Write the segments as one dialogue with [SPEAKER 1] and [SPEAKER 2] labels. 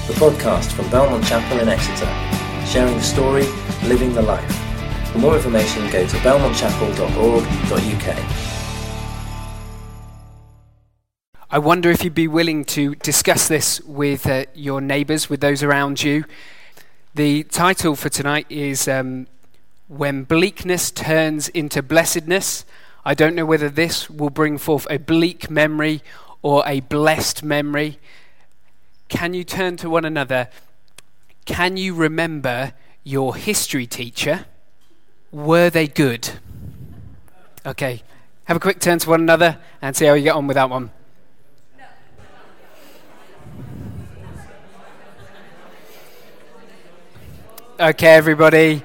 [SPEAKER 1] the podcast from Belmont Chapel in Exeter, sharing the story, living the life. For more information, go to belmontchapel.org.uk.
[SPEAKER 2] I wonder if you'd be willing to discuss this with your neighbours, with those around you. The title for tonight is When Bleakness Turns into Blessedness. I don't know whether this will bring forth a bleak memory or a blessed memory. Can you turn to one another? Can you remember your history teacher? Were they good? Okay, have a quick turn to one another and see how you get on with that one. Okay, everybody,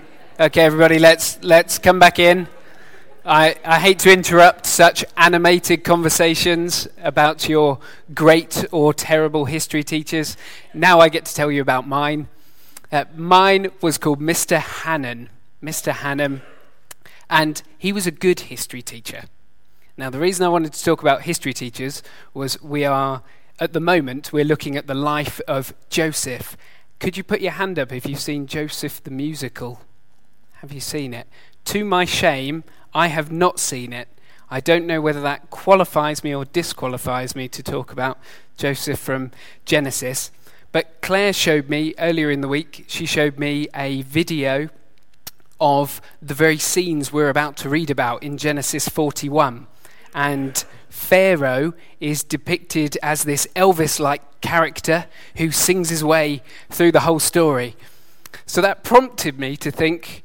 [SPEAKER 2] let's come back in. I hate to interrupt such animated conversations about your great or terrible history teachers. Now I get to tell you about mine. Mine was called Mr. Hannon. Mr. Hannon, and he was a good history teacher. Now, the reason I wanted to talk about history teachers was at the moment, we're looking at the life of Joseph. Could you put your hand up if you've seen Joseph the musical? Have you seen it? To my shame, I have not seen it. I don't know whether that qualifies me or disqualifies me to talk about Joseph from Genesis. But Claire showed me earlier in the week, she showed me a video of the very scenes we're about to read about in Genesis 41. And Pharaoh is depicted as this Elvis-like character who sings his way through the whole story. So that prompted me to think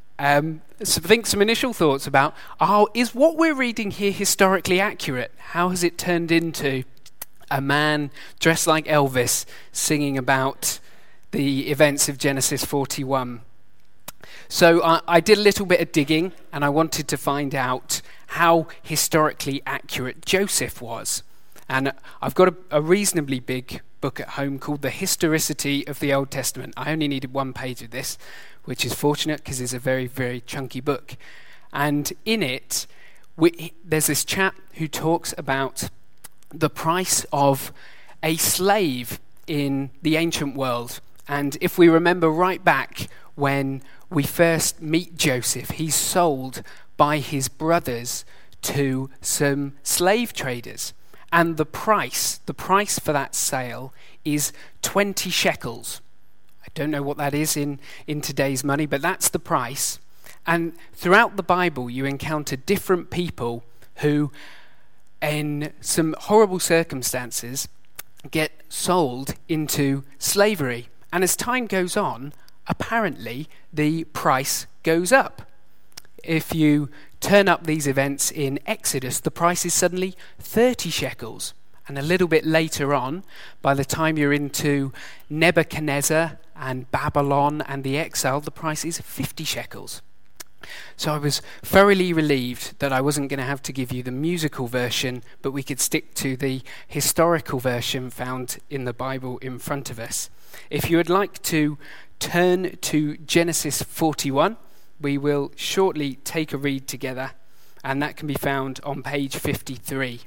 [SPEAKER 2] some initial thoughts about, is what we're reading here historically accurate? How has it turned into a man dressed like Elvis singing about the events of Genesis 41? So I did a little bit of digging, and I wanted to find out how historically accurate Joseph was. And I've got a reasonably big book at home called The Historicity of the Old Testament. I only needed one page of this, which is fortunate because it's a very, very chunky book. And in it, there's this chap who talks about the price of a slave in the ancient world. And if we remember right back when we first meet Joseph, he's sold by his brothers to some slave traders. And the price for that sale is 20 shekels. I don't know what that is in today's money, but that's the price. And throughout the Bible, you encounter different people who, in some horrible circumstances, get sold into slavery. And as time goes on, apparently the price goes up. If you turn up these events in Exodus, the price is suddenly 30 shekels. And a little bit later on, by the time you're into Nebuchadnezzar and Babylon and the exile, the price is 50 shekels. So I was thoroughly relieved that I wasn't going to have to give you the musical version, but we could stick to the historical version found in the Bible in front of us. If you would like to turn to Genesis 41, we will shortly take a read together, and that can be found on page 53.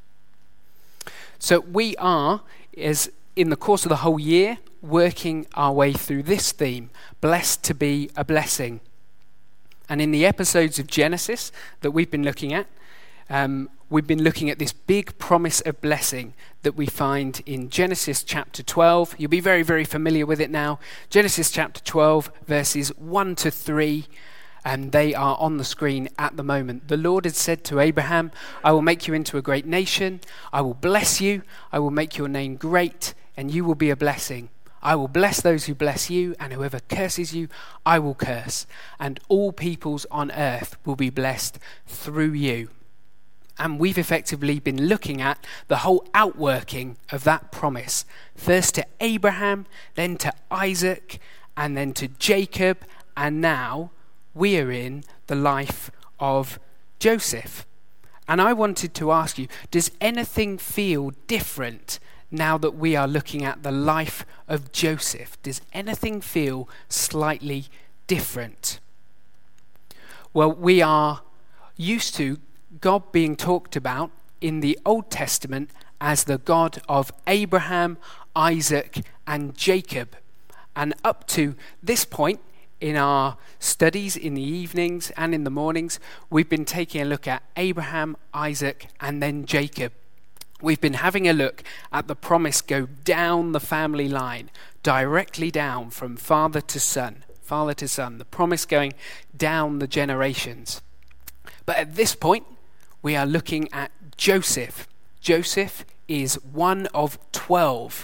[SPEAKER 2] So we are, as in the course of the whole year, working our way through this theme, blessed to be a blessing. And in the episodes of Genesis that we've been looking at this big promise of blessing that we find in Genesis chapter 12. You'll be very, very familiar with it now. Genesis chapter 12, verses 1 to 3, and they are on the screen at the moment. The Lord had said to Abraham, I will make you into a great nation. I will bless you. I will make your name great, and you will be a blessing. I will bless those who bless you, and whoever curses you, I will curse. And all peoples on earth will be blessed through you. And we've effectively been looking at the whole outworking of that promise. First to Abraham, then to Isaac, and then to Jacob, and now we are in the life of Joseph. And I wanted to ask you, does anything feel different now that we are looking at the life of Joseph? Does anything feel slightly different? Well, we are used to God being talked about in the Old Testament as the God of Abraham, Isaac, and Jacob. And up to this point in our studies in the evenings and in the mornings, we've been taking a look at Abraham, Isaac, and then Jacob. We've been having a look at the promise go down the family line, directly down from father to son, the promise going down the generations. But at this point, we are looking at Joseph. Joseph is one of 12.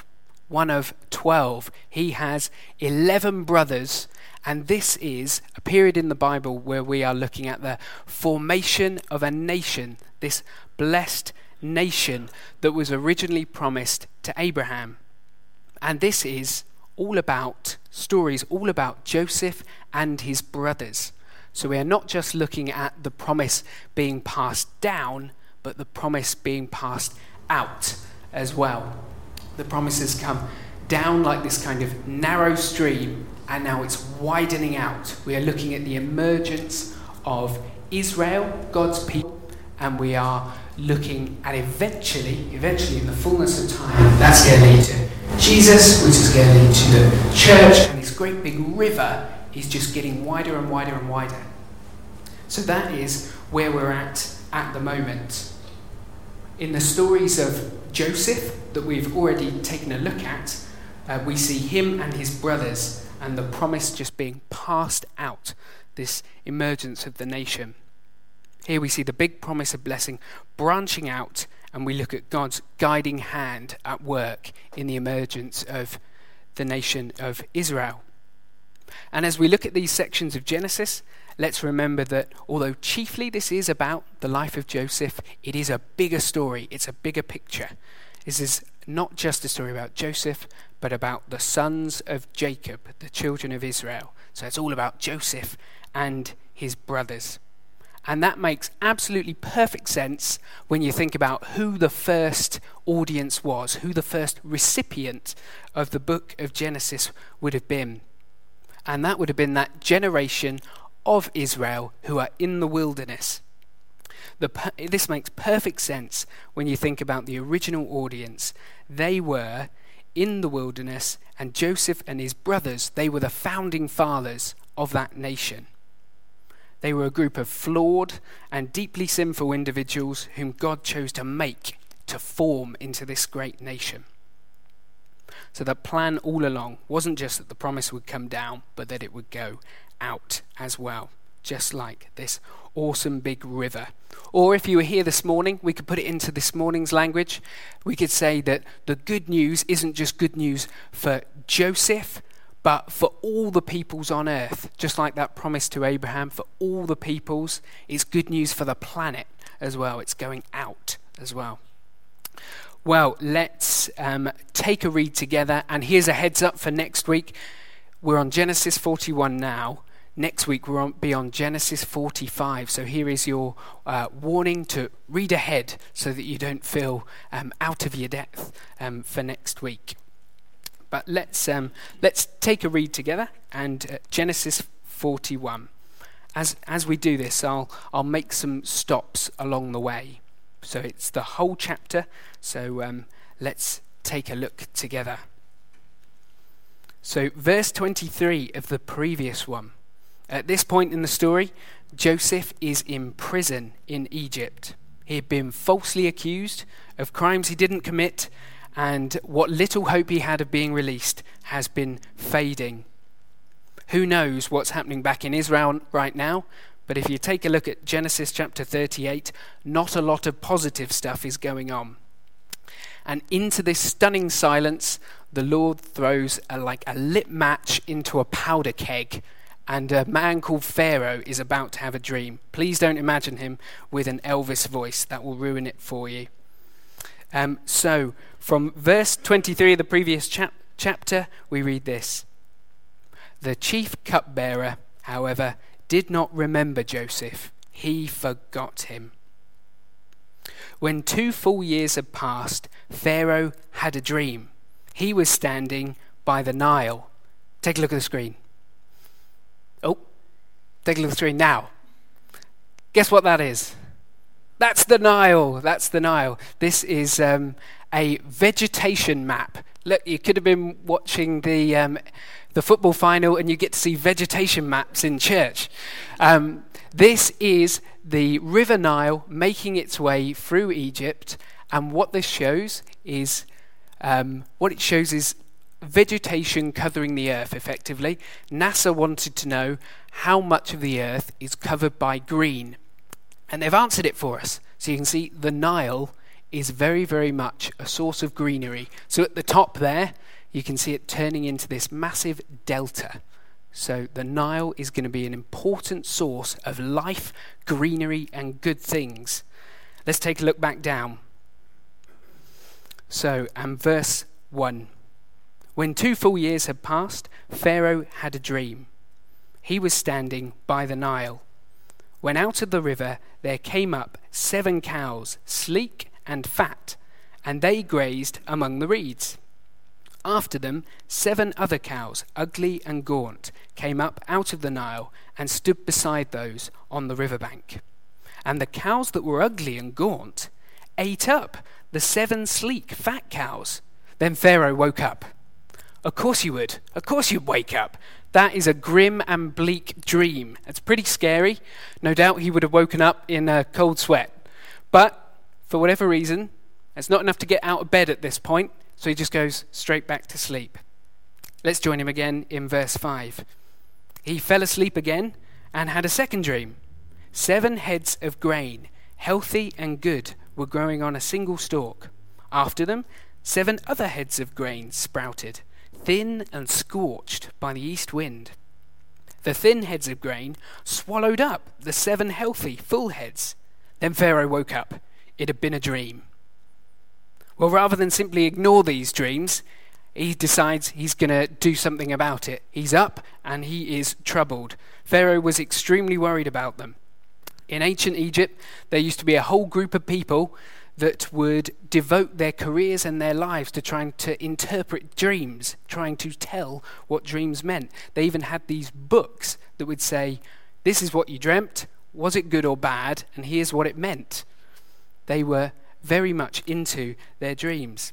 [SPEAKER 2] He has 11 brothers, and this is a period in the Bible where we are looking at the formation of a nation, this blessed nation that was originally promised to Abraham. And this is all about stories, all about Joseph and his brothers. So we are not just looking at the promise being passed down, but the promise being passed out as well. The promise has come down like this kind of narrow stream, and now it's widening out. We are looking at the emergence of Israel, God's people, and we are looking at eventually in the fullness of time, that's going to lead to Jesus, which is going to lead to the church, and this great big river is just getting wider and wider and wider. So that is where we're at the moment. In the stories of Joseph that we've already taken a look at, we see him and his brothers and the promise just being passed out, this emergence of the nation. Here we see the big promise of blessing branching out, and we look at God's guiding hand at work in the emergence of the nation of Israel. And as we look at these sections of Genesis, let's remember that although chiefly this is about the life of Joseph, it is a bigger story, it's a bigger picture. This is not just a story about Joseph, but about the sons of Jacob, the children of Israel. So it's all about Joseph and his brothers. And that makes absolutely perfect sense when you think about who the first audience was, who the first recipient of the book of Genesis would have been. And that would have been that generation of Israel who are in the wilderness. This makes perfect sense when you think about the original audience. They were in the wilderness, and Joseph and his brothers, they were the founding fathers of that nation. They were a group of flawed and deeply sinful individuals whom God chose to form into this great nation. So the plan all along wasn't just that the promise would come down, but that it would go out as well, just like this awesome big river. Or if you were here this morning, we could put it into this morning's language. We could say that the good news isn't just good news for Joseph, but for all the peoples on earth. Just like that promise to Abraham, for all the peoples, it's good news for the planet as well. It's going out as well. Well, let's take a read together, and here's a heads up for next week. We're on Genesis 41 now. Next week we'll be on Genesis 45. So here is your warning to read ahead so that you don't feel out of your depth for next week. But let's take a read together, and Genesis 41. As we do this, I'll make some stops along the way. So it's the whole chapter. So let's take a look together. So verse 23 of the previous one. At this point in the story, Joseph is in prison in Egypt. He had been falsely accused of crimes he didn't commit, and what little hope he had of being released has been fading. Who knows what's happening back in Israel right now? But if you take a look at Genesis chapter 38, not a lot of positive stuff is going on. And into this stunning silence, the Lord throws a lit match into a powder keg, and a man called Pharaoh is about to have a dream. Please don't imagine him with an Elvis voice. That will ruin it for you. So from verse 23 of the previous chapter, we read this. The chief cupbearer, however, did not remember Joseph. He forgot him. When 2 full years had passed, Pharaoh had a dream. He was standing by the Nile. Take a look at the screen. Oh, take a look at the screen now. Guess what that is? That's the Nile. That's the Nile. This is a vegetation map. Look, you could have been watching the football final and you get to see vegetation maps in church. This is the River Nile making its way through Egypt, and what this shows is vegetation covering the earth, effectively. NASA wanted to know how much of the earth is covered by green, and they've answered it for us. So you can see the Nile is very, very much a source of greenery. So at the top there, you can see it turning into this massive delta. So the Nile is going to be an important source of life, greenery, and good things. Let's take a look back down. So, and verse 1. When 2 full years had passed, Pharaoh had a dream. He was standing by the Nile. When out of the river there came up 7 cows, sleek and fat, and they grazed among the reeds. After them 7 other cows, ugly and gaunt, came up out of the Nile and stood beside those on the riverbank. And the cows that were ugly and gaunt ate up the 7 sleek, fat cows. Then Pharaoh woke up. Of course you would. Of course you'd wake up. That is a grim and bleak dream. It's pretty scary. No doubt he would have woken up in a cold sweat. But for whatever reason, it's not enough to get out of bed at this point, so he just goes straight back to sleep. Let's join him again in verse 5. He fell asleep again and had a second dream. 7 heads of grain, healthy and good, were growing on a single stalk. After them, 7 other heads of grain sprouted, thin and scorched by the east wind. The thin heads of grain swallowed up the 7 healthy, full heads. Then Pharaoh woke up. It had been a dream. Well, rather than simply ignore these dreams, he decides he's going to do something about it. He's up and he is troubled. Pharaoh was extremely worried about them. In ancient Egypt, there used to be a whole group of people that would devote their careers and their lives to trying to interpret dreams, trying to tell what dreams meant. They even had these books that would say, this is what you dreamt, was it good or bad, and here's what it meant. They were very much into their dreams.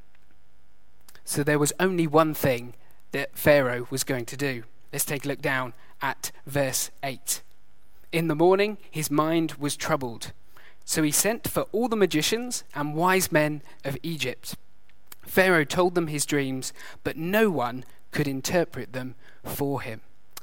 [SPEAKER 2] So there was only one thing that Pharaoh was going to do. Let's take a look down at verse 8. In the morning, his mind was troubled. So he sent for all the magicians and wise men of Egypt. Pharaoh told them his dreams, but no one could interpret them for him.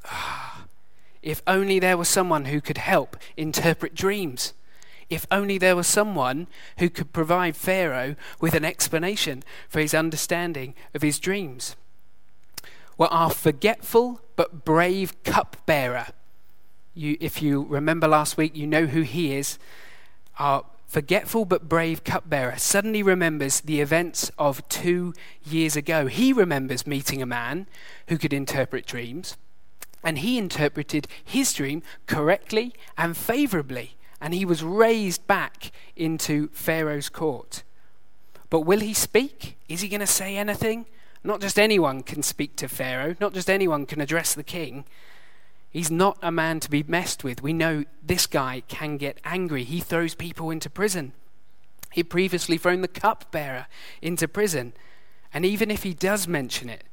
[SPEAKER 2] If only there was someone who could help interpret dreams. If only there was someone who could provide Pharaoh with an explanation for his understanding of his dreams. Well, our forgetful but brave cupbearer, if you remember last week, you know who he is. Our forgetful but brave cupbearer suddenly remembers the events of 2 years ago. He remembers meeting a man who could interpret dreams, and he interpreted his dream correctly and favorably, and he was raised back into Pharaoh's court. But will he speak? Is he going to say anything? Not just anyone can speak to Pharaoh. Not just anyone can address the king. He's not a man to be messed with. We know this guy can get angry. He throws people into prison. He'd previously thrown the cupbearer into prison. And even if he does mention it,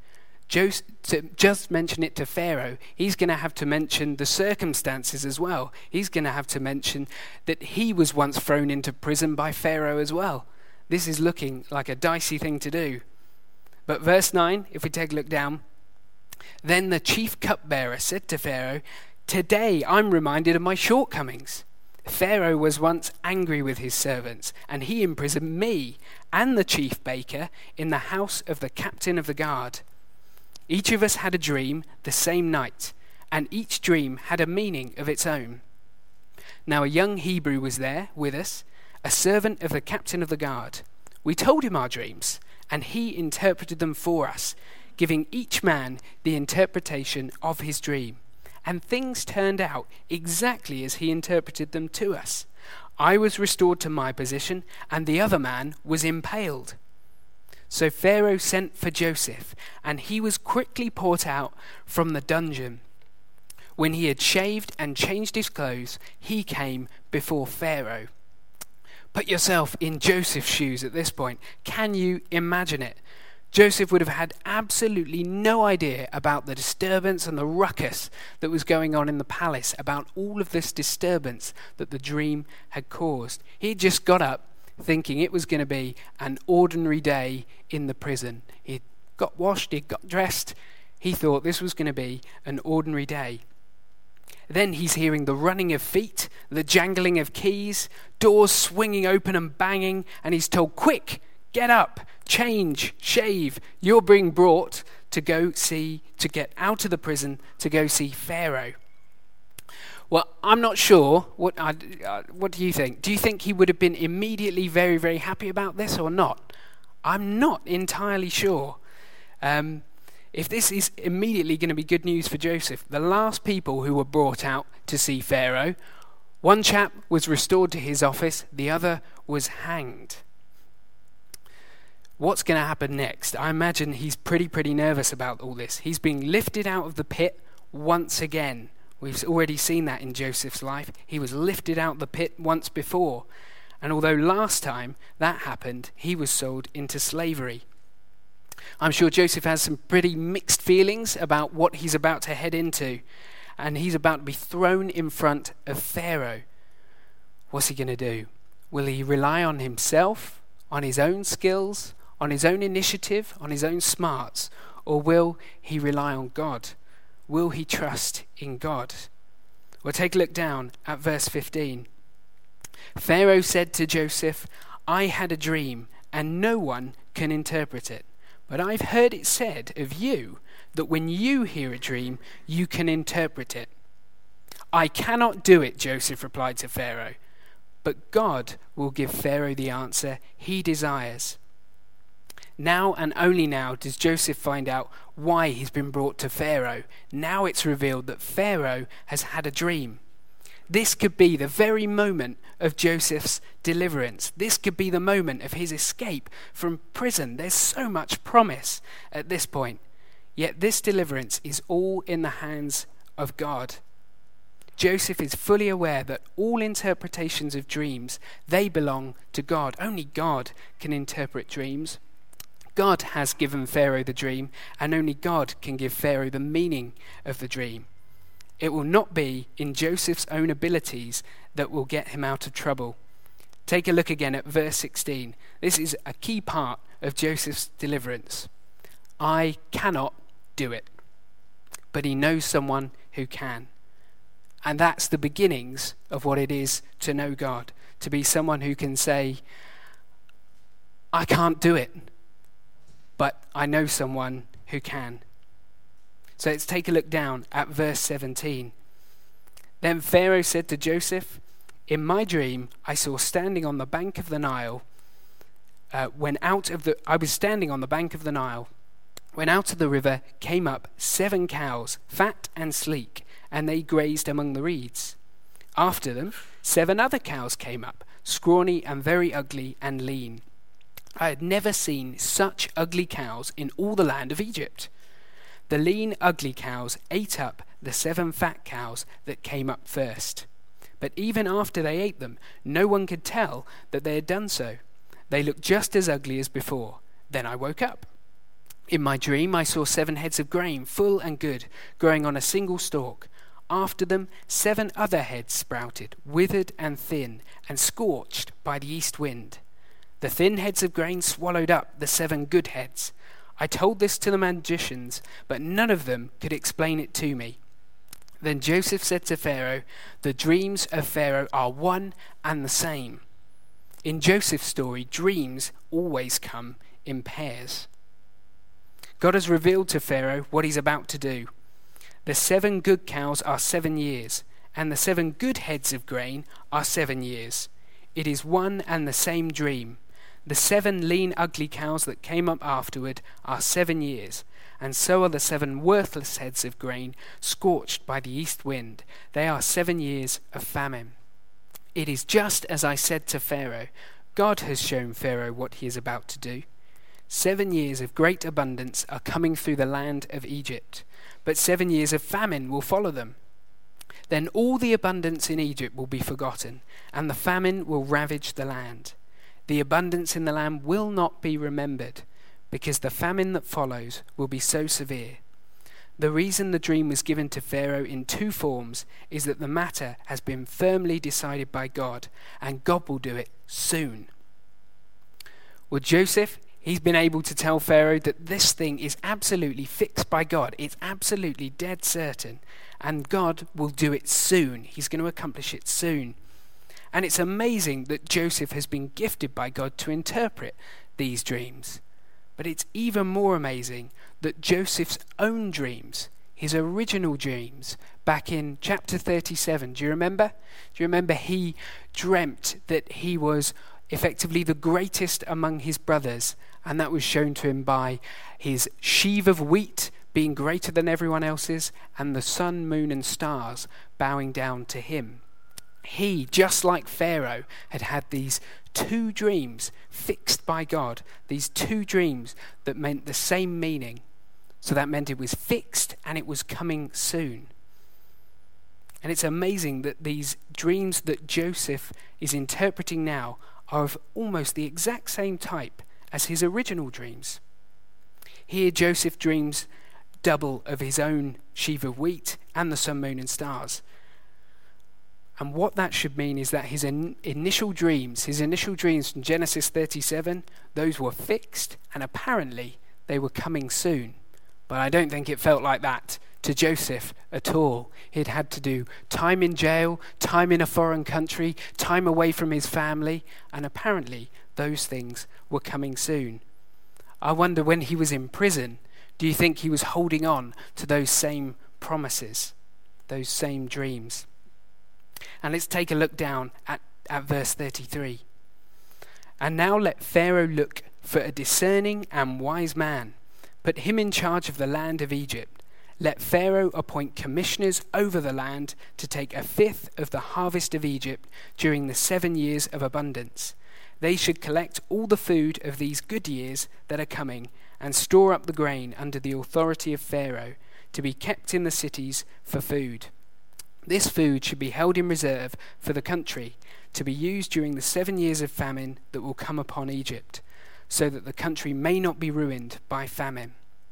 [SPEAKER 2] just mention it to Pharaoh, he's going to have to mention the circumstances as well. He's going to have to mention that he was once thrown into prison by Pharaoh as well. This is looking like a dicey thing to do. But verse 9, if we take a look down, then the chief cupbearer said to Pharaoh, today I'm reminded of my shortcomings. Pharaoh was once angry with his servants, and he imprisoned me and the chief baker in the house of the captain of the guard. Each of us had a dream the same night, and each dream had a meaning of its own. Now a young Hebrew was there with us, a servant of the captain of the guard. We told him our dreams, and he interpreted them for us, giving each man the interpretation of his dream. And things turned out exactly as he interpreted them to us. I was restored to my position, and the other man was impaled. So Pharaoh sent for Joseph, and he was quickly brought out from the dungeon. When he had shaved and changed his clothes, he came before Pharaoh. Put yourself in Joseph's shoes at this point. Can you imagine it? Joseph would have had absolutely no idea about the disturbance and the ruckus that was going on in the palace, about all of this disturbance that the dream had caused. He had just got up thinking it was going to be an ordinary day in the prison. He'd got washed, he'd got dressed. He thought this was going to be an ordinary day. Then he's hearing the running of feet, the jangling of keys, doors swinging open and banging, and he's told, quick, get up, change, shave. You're being brought to get out of the prison to go see Pharaoh. Well, I'm not sure. What do you think? Do you think he would have been immediately very, very happy about this or not? I'm not entirely sure. If this is immediately going to be good news for Joseph, the last people who were brought out to see Pharaoh, one chap was restored to his office, the other was hanged. What's going to happen next? I imagine he's pretty nervous about all this. He's being lifted out of the pit once again. We've already seen that in Joseph's life. He was lifted out of the pit once before. And although last time that happened, he was sold into slavery. I'm sure Joseph has some pretty mixed feelings about what he's about to head into. And he's about to be thrown in front of Pharaoh. What's he going to do? Will he rely on himself, on his own skills, on his own initiative, on his own smarts? Or will he rely on God? Will he trust in God? We'll take a look down at verse 15. Pharaoh said to Joseph, I had a dream, and no one can interpret it. But I've heard it said of you that when you hear a dream, you can interpret it. I cannot do it, Joseph replied to Pharaoh. But God will give Pharaoh the answer he desires. Now and only now does Joseph find out why he's been brought to Pharaoh. Now it's revealed that Pharaoh has had a dream. This could be the very moment of Joseph's deliverance. This could be the moment of his escape from prison. There's so much promise at this point. Yet this deliverance is all in the hands of God. Joseph is fully aware that all interpretations of dreams, they belong to God. Only God can interpret dreams. God has given Pharaoh the dream, and only God can give Pharaoh the meaning of the dream. It will not be in Joseph's own abilities that will get him out of trouble. Take a look again at verse 16. This is a key part of Joseph's deliverance. I cannot do it, but he knows someone who can. And that's the beginnings of what it is to know God, to be someone who can say, I can't do it, but I know someone who can. So let's take a look down at verse 17. Then Pharaoh said to Joseph, in my dream I saw standing on the bank of the Nile, I was standing on the bank of the Nile, when out of the river came up 7 cows, fat and sleek, and they grazed among the reeds. After them 7 other cows came up, scrawny and very ugly and lean. I had never seen such ugly cows in all the land of Egypt. The lean, ugly cows ate up the 7 fat cows that came up first. But even after they ate them, no one could tell that they had done so. They looked just as ugly as before. Then I woke up. In my dream, I saw 7 heads of grain, full and good, growing on a single stalk. After them, 7 other heads sprouted, withered and thin, and scorched by the east wind. The thin heads of grain swallowed up the 7 good heads. I told this to the magicians, but none of them could explain it to me. Then Joseph said to Pharaoh, the dreams of Pharaoh are one and the same. In Joseph's story, dreams always come in pairs. God has revealed to Pharaoh what he's about to do. The 7 good cows are 7 years, and the 7 good heads of grain are 7 years. It is one and the same dream. The 7 lean, ugly cows that came up afterward are 7 years, and so are the 7 worthless heads of grain scorched by the east wind. They are 7 years of famine. It is just as I said to Pharaoh. God has shown Pharaoh what he is about to do. 7 years of great abundance are coming through the land of Egypt, but 7 years of famine will follow them. Then all the abundance in Egypt will be forgotten, and the famine will ravage the land. The abundance in the land will not be remembered, because the famine that follows will be so severe. The reason the dream was given to Pharaoh in two forms is that the matter has been firmly decided by God, and God will do it soon. Well, Joseph, he's been able to tell Pharaoh that this thing is absolutely fixed by God. It's absolutely dead certain, and God will do it soon. He's going to accomplish it soon. And it's amazing that Joseph has been gifted by God to interpret these dreams. But it's even more amazing that Joseph's own dreams, his original dreams, back in chapter 37, do you remember? Do you remember he dreamt that he was effectively the greatest among his brothers, and that was shown to him by his sheaf of wheat being greater than everyone else's, and the sun, moon, and stars bowing down to him. He, just like Pharaoh, had had these two dreams fixed by God, these two dreams that meant the same meaning. So that meant it was fixed and it was coming soon. And it's amazing that these dreams that Joseph is interpreting now are of almost the exact same type as his original dreams. Here Joseph dreams double of his own sheaf of wheat and the sun, moon, and stars. And what that should mean is that his initial dreams from Genesis 37, those were fixed, and apparently they were coming soon. But I don't think it felt like that to Joseph at all. He'd had to do time in jail, time in a foreign country, time away from his family, and apparently those things were coming soon. I wonder, when he was in prison, do you think he was holding on to those same promises, those same dreams? And let's take a look down at verse 33. And now let Pharaoh look for a discerning and wise man. Put him in charge of the land of Egypt. Let Pharaoh appoint commissioners over the land to take a fifth of the harvest of Egypt during the 7 years of abundance. They should collect all the food of these good years that are coming and store up the grain under the authority of Pharaoh to be kept in the cities for food. This food should be held in reserve for the country to be used during the 7 years of famine that will come upon Egypt, so that the country may not be ruined by famine.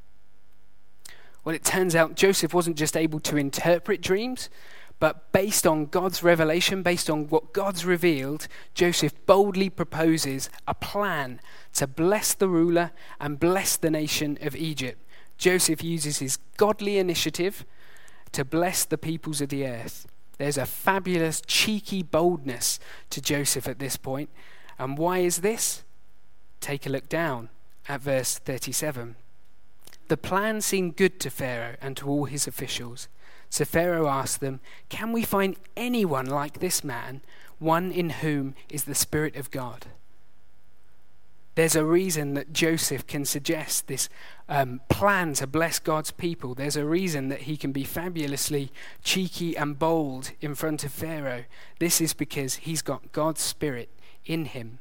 [SPEAKER 2] Well, it turns out Joseph wasn't just able to interpret dreams, but based on God's revelation, based on what God's revealed, Joseph boldly proposes a plan to bless the ruler and bless the nation of Egypt. Joseph uses his godly initiative to bless the peoples of the earth. There's a fabulous, cheeky boldness to Joseph at this point. And why is this? Take a look down at verse 37. The plan seemed good to Pharaoh and to all his officials. So Pharaoh asked them, "Can we find anyone like this man, one in whom is the Spirit of God?" There's a reason that Joseph can suggest this plan to bless God's people. There's a reason that he can be fabulously cheeky and bold in front of Pharaoh. This is because he's got God's Spirit in him.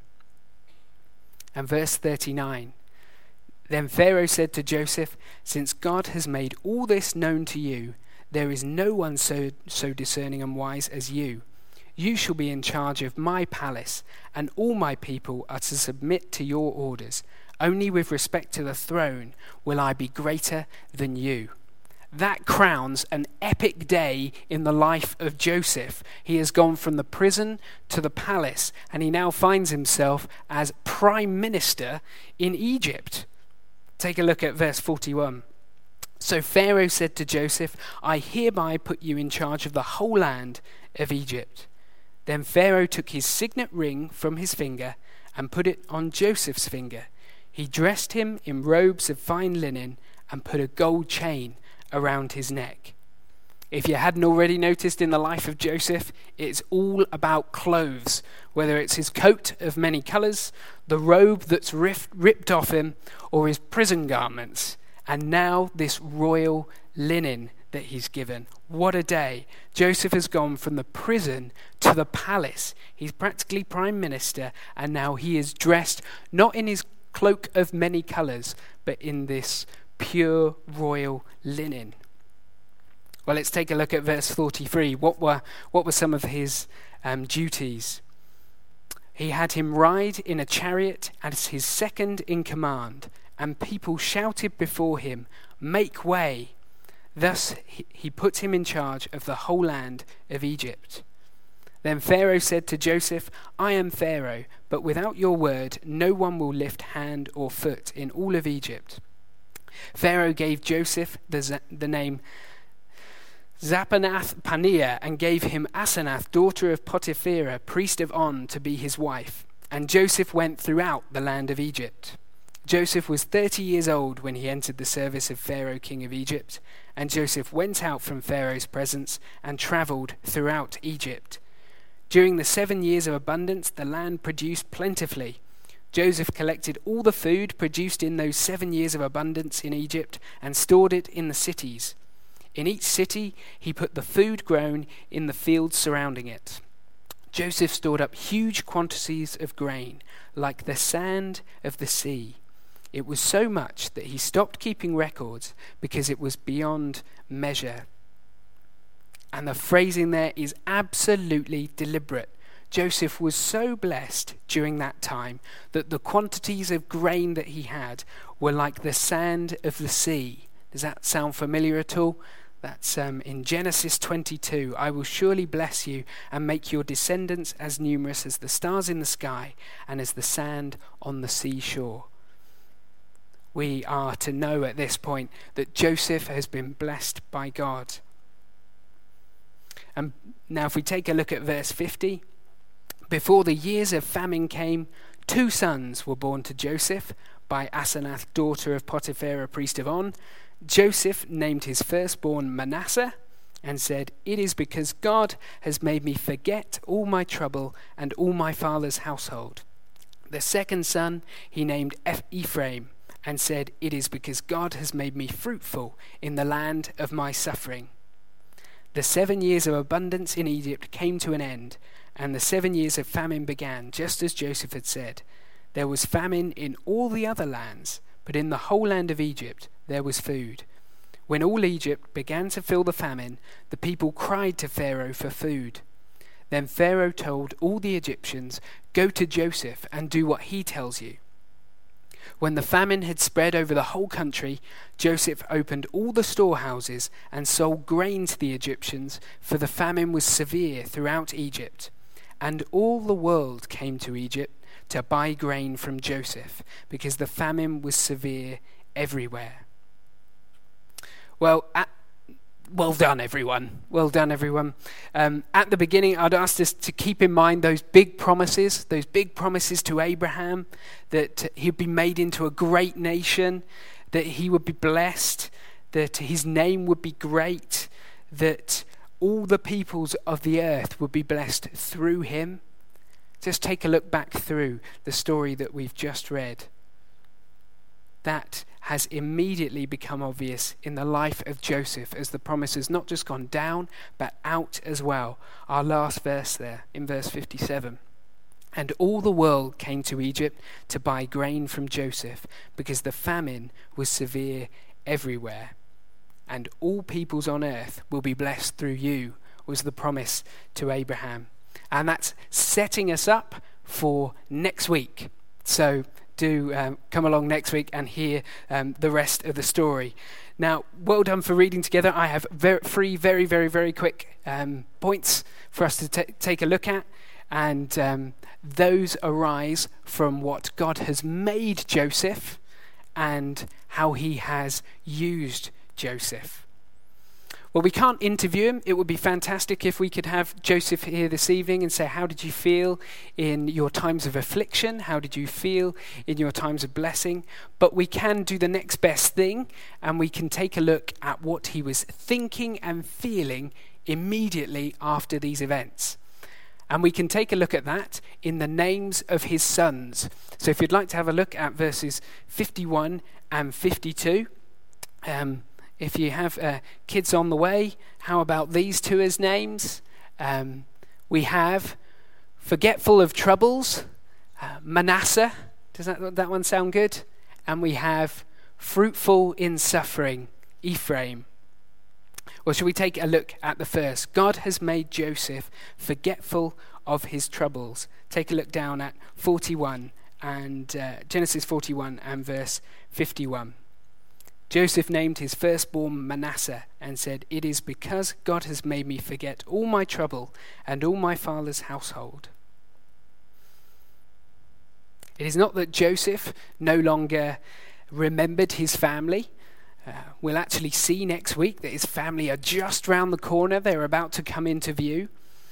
[SPEAKER 2] And verse 39, then Pharaoh said to Joseph, "Since God has made all this known to you, there is no one so discerning and wise as you. You shall be in charge of my palace, and all my people are to submit to your orders. Only with respect to the throne will I be greater than you." That crowns an epic day in the life of Joseph. He has gone from the prison to the palace, and he now finds himself as prime minister in Egypt. Take a look at verse 41. So Pharaoh said to Joseph, "I hereby put you in charge of the whole land of Egypt." Then Pharaoh took his signet ring from his finger and put it on Joseph's finger. He dressed him in robes of fine linen and put a gold chain around his neck. If you hadn't already noticed in the life of Joseph, it's all about clothes, whether it's his coat of many colours, the robe that's ripped off him, or his prison garments, and now this royal linen that he's given. What a day. Joseph has gone from the prison to the palace. He's practically prime minister, and now he is dressed not in his cloak of many colours, but in this pure royal linen. Well, let's take a look at verse 43. What were some of his duties? He had him ride in a chariot as his second in command, and people shouted before him, "Make way!" Thus he put him in charge of the whole land of Egypt. Then Pharaoh said to Joseph, "I am Pharaoh, but without your word no one will lift hand or foot in all of Egypt." Pharaoh gave Joseph the name Zaphenath-Paneah and gave him Asenath, daughter of Potiphera, priest of On, to be his wife. And Joseph went throughout the land of Egypt. Joseph was 30 years old when he entered the service of Pharaoh, king of Egypt. And Joseph went out from Pharaoh's presence and travelled throughout Egypt. During the 7 years of abundance, the land produced plentifully. Joseph collected all the food produced in those 7 years of abundance in Egypt and stored it in the cities. In each city, he put the food grown in the fields surrounding it. Joseph stored up huge quantities of grain, like the sand of the sea. It was so much that he stopped keeping records because it was beyond measure. And the phrasing there is absolutely deliberate. Joseph was so blessed during that time that the quantities of grain that he had were like the sand of the sea. Does that sound familiar at all? That's in Genesis 22. "I will surely bless you and make your descendants as numerous as the stars in the sky and as the sand on the seashore." We are to know at this point that Joseph has been blessed by God. And now if we take a look at verse 50, before the years of famine came, 2 sons were born to Joseph by Asenath, daughter of Potiphera, priest of On. Joseph named his firstborn Manasseh and said, "It is because God has made me forget all my trouble and all my father's household." The second son he named Ephraim and said, "It is because God has made me fruitful in the land of my suffering." The 7 years of abundance in Egypt came to an end, and the 7 years of famine began, just as Joseph had said. There was famine in all the other lands, but in the whole land of Egypt there was food. When all Egypt began to feel the famine, the people cried to Pharaoh for food. Then Pharaoh told all the Egyptians, "Go to Joseph and do what he tells you." When the famine had spread over the whole country, Joseph opened all the storehouses and sold grain to the Egyptians, for the famine was severe throughout Egypt. And all the world came to Egypt to buy grain from Joseph, because the famine was severe everywhere. Well done, everyone. Well done, everyone. At the beginning, I'd asked us to keep in mind those big promises to Abraham, that he'd be made into a great nation, that he would be blessed, that his name would be great, that all the peoples of the earth would be blessed through him. Just take a look back through the story that we've just read. That has immediately become obvious in the life of Joseph, as the promise has not just gone down, but out as well. Our last verse there, in verse 57. "And all the world came to Egypt to buy grain from Joseph, because the famine was severe everywhere. And all peoples on earth will be blessed through you," was the promise to Abraham. And that's setting us up for next week. So do come along next week and hear the rest of the story. Now, well done for reading together. I have three very, very, very quick points for us to take a look at. And those arise from what God has made Joseph and how he has used Joseph. Well, we can't interview him. It would be fantastic if we could have Joseph here this evening and say, how did you feel in your times of affliction? How did you feel in your times of blessing? But we can do the next best thing, and we can take a look at what he was thinking and feeling immediately after these events. And we can take a look at that in the names of his sons. So if you'd like to have a look at verses 51 and 52, if you have kids on the way, how about these two as names? We have forgetful of troubles, Manasseh. Does that one sound good? And we have fruitful in suffering, Ephraim. Well, shall we take a look at the first? God has made Joseph forgetful of his troubles. Take a look down at 41 and Genesis 41 and verse 51. Joseph named his firstborn Manasseh and said, "It is because God has made me forget all my trouble and all my father's household." It is not that Joseph no longer remembered his family. We'll actually see next week that his family are just round the corner. They're about to come into view.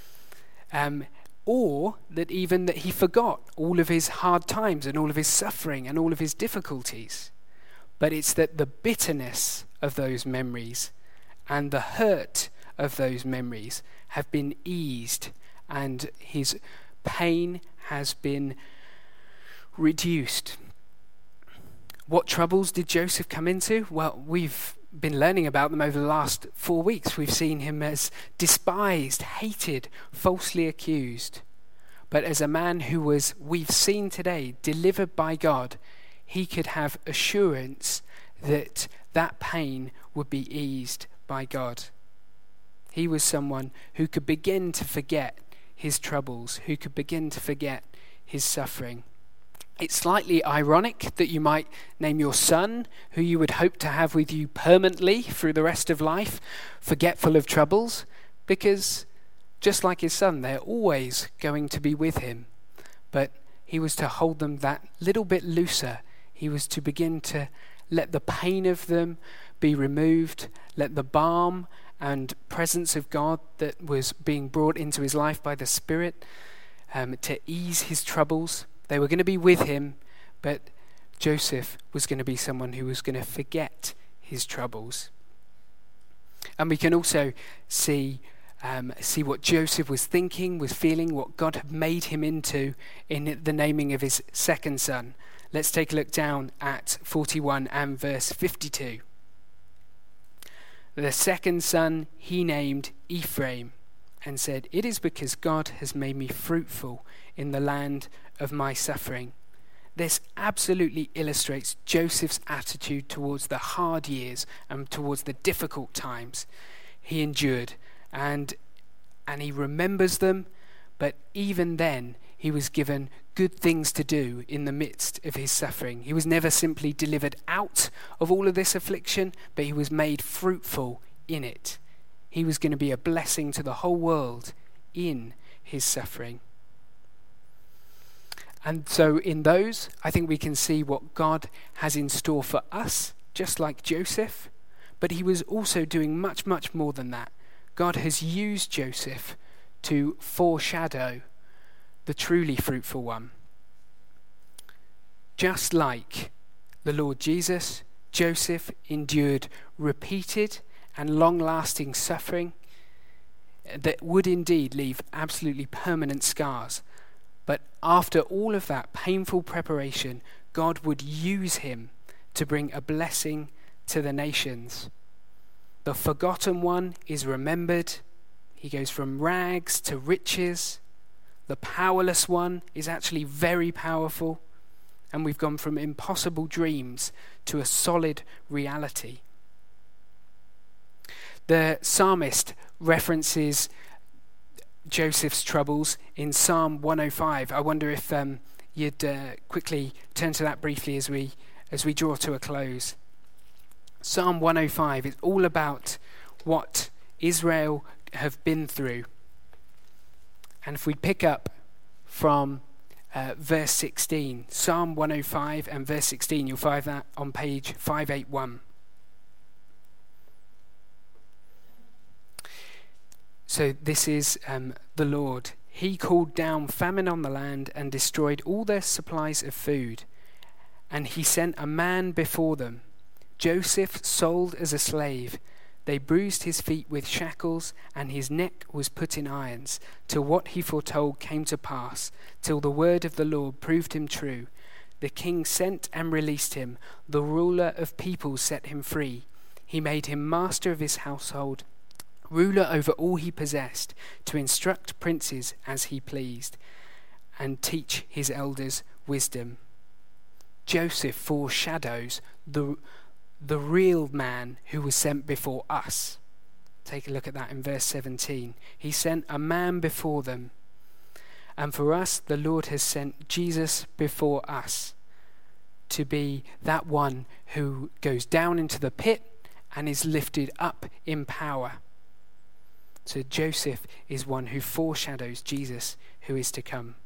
[SPEAKER 2] Or that even that he forgot all of his hard times and all of his suffering and all of his difficulties. But it's that the bitterness of those memories and the hurt of those memories have been eased, and his pain has been reduced. What troubles did Joseph come into? Well, we've been learning about them over the last 4 weeks. We've seen him as despised, hated, falsely accused. But as a man who was, we've seen today, delivered by God, he could have assurance that that pain would be eased by God. He was someone who could begin to forget his troubles, who could begin to forget his suffering. It's slightly ironic that you might name your son, who you would hope to have with you permanently through the rest of life, forgetful of troubles, because just like his son, they're always going to be with him. But he was to hold them that little bit looser. He was to begin to let the pain of them be removed, let the balm and presence of God that was being brought into his life by the Spirit to ease his troubles. They were going to be with him, but Joseph was going to be someone who was going to forget his troubles. And we can also see what Joseph was thinking, was feeling, what God had made him into in the naming of his second son. Let's take a look down at 41 and verse 52. The second son he named Ephraim and said, "It is because God has made me fruitful in the land of my suffering." This absolutely illustrates Joseph's attitude towards the hard years and towards the difficult times he endured. And he remembers them, but even then he was given good things to do in the midst of his suffering. He was never simply delivered out of all of this affliction, but he was made fruitful in it. He was going to be a blessing to the whole world in his suffering. And so in those, I think we can see what God has in store for us, just like Joseph. But he was also doing much, much more than that. God has used Joseph to foreshadow the truly fruitful one. Just like the Lord Jesus, Joseph endured repeated and long-lasting suffering that would indeed leave absolutely permanent scars. But after all of that painful preparation, God would use him to bring a blessing to the nations. The forgotten one is remembered. He goes from rags to riches. The powerless one is actually very powerful. And we've gone from impossible dreams to a solid reality. The psalmist references Joseph's troubles in Psalm 105. I wonder if you'd quickly turn to that briefly as we draw to a close. Psalm 105 is all about what Israel have been through. And if we pick up from verse 16, Psalm 105 and verse 16, you'll find that on page 581. So this is the Lord. He called down famine on the land and destroyed all their supplies of food. And he sent a man before them, Joseph sold as a slave. They bruised his feet with shackles, and his neck was put in irons, till what he foretold came to pass, till the word of the Lord proved him true. The king sent and released him. The ruler of peoples set him free. He made him master of his household, ruler over all he possessed, to instruct princes as he pleased, and teach his elders wisdom. Joseph foreshadows the real man who was sent before us. Take a look at that in verse 17. He sent a man before them. And for us, the Lord has sent Jesus before us. to be that one who goes down into the pit and is lifted up in power. So Joseph is one who foreshadows Jesus who is to come.